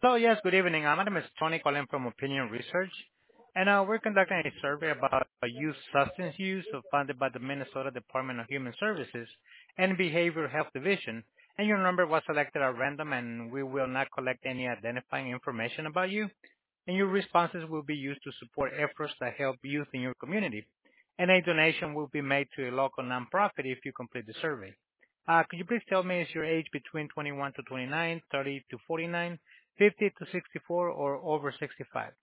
So yes, good evening. My name is Tony calling from Opinion Research, and we're conducting a survey about youth substance use funded by the Minnesota Department of Human Services and Behavioral Health Division. And your number was selected at random, and we will not collect any identifying information about you. And your responses will be used to support efforts that help youth in your community. And a donation will be made to a local nonprofit if you complete the survey. Could you please tell me is your age between 21 to 29, 30 to 49, 50 to 64, or over 65?